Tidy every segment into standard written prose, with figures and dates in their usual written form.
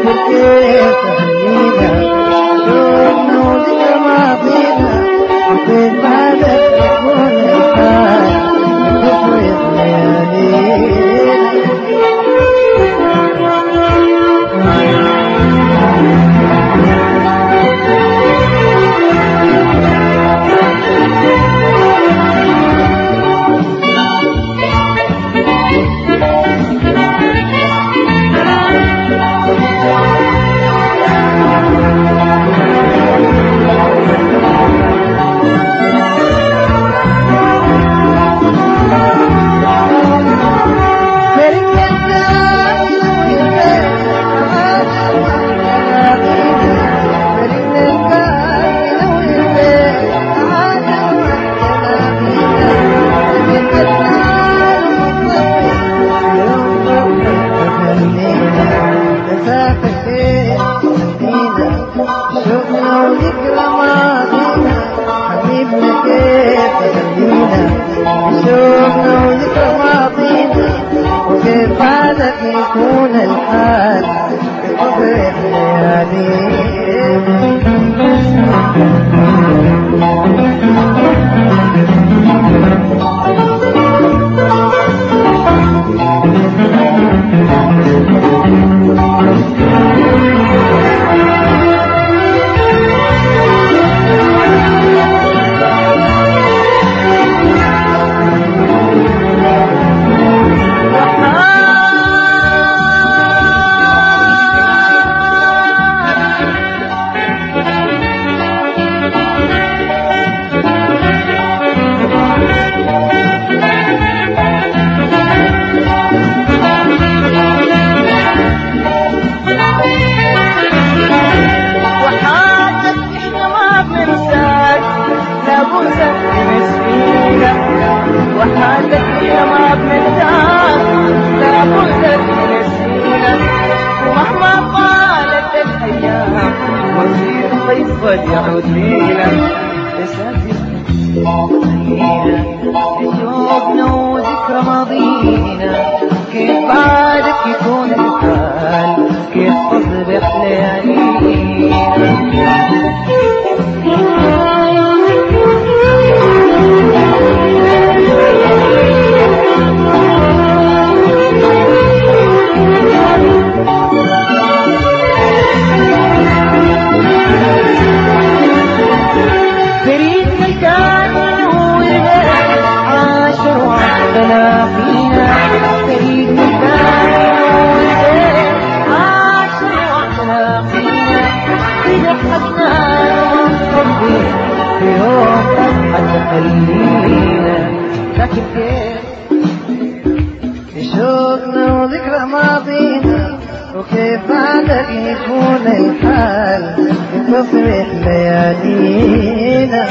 يكون الحال بقدر يعود لينا لشوقنا وذكرى ماضينا كيف بعدك يكون الحال كيف تصبح ليالينا لكن كيف شوقنا وذكرى ماضينا وكيف بعدك يكون الحال تصبح ليالينا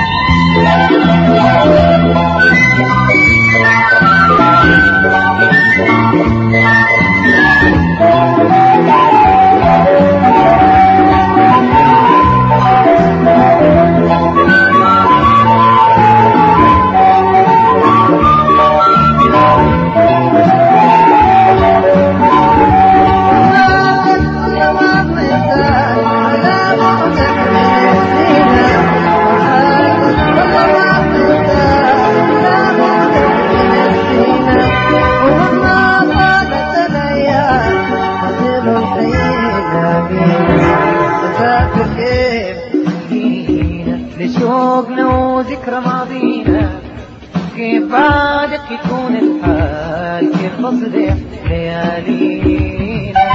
لشوقنا وذكرى ماضينا كيف بعدك يكون الحال كيف تصبح ليالينا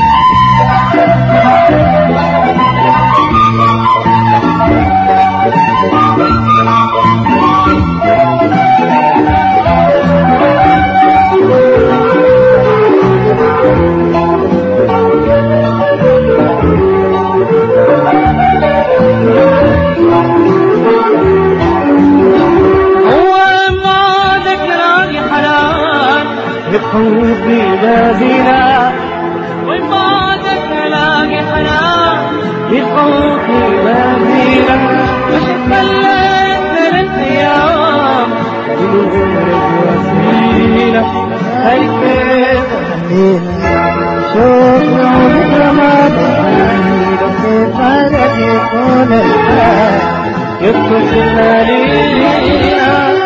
بقلبي بابنا وبعدك الاقي حنان بقلبي بابنا مش خليتنا للقيام بالغرب وسيلة هاي كيف شوقنا وذكرى يكون الحال يكتب ليالينا.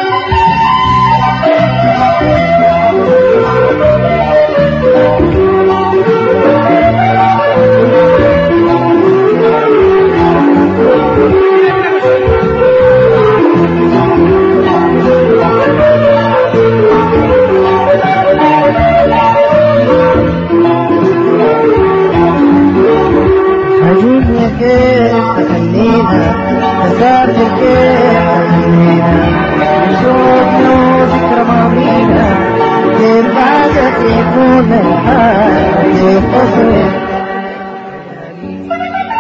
هجوم كيف تخلينا تسار كيف تخلينا نشوف لو ذكرى ماضينا كيف بعدك يكون الحال كيف تصير